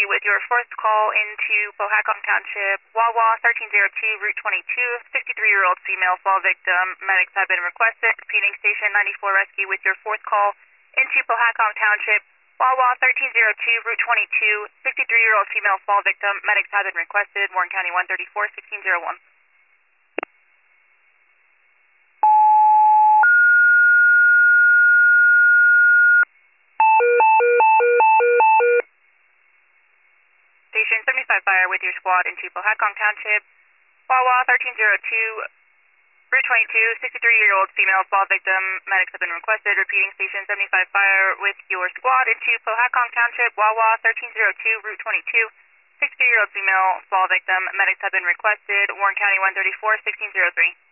Rescue with your fourth call into Pohatcong Township, Wawa 1302, Route 22, 63-year-old female fall victim. Medics have been requested. Repeating Station 94 Rescue with your fourth call into Pohatcong Township, Wawa 1302, Route 22, 63-year-old female fall victim. Medics have been requested. Warren County 134, 1601. Station 75 Fire with your squad into Pohatcong Township, Wawa 1302, Route 22, 63-year-old female fall victim. Medics have been requested. Repeating Station 75 Fire with your squad into Pohatcong Township, Wawa 1302, Route 22, 63-year-old female fall victim. Medics have been requested. Warren County 134, 1603.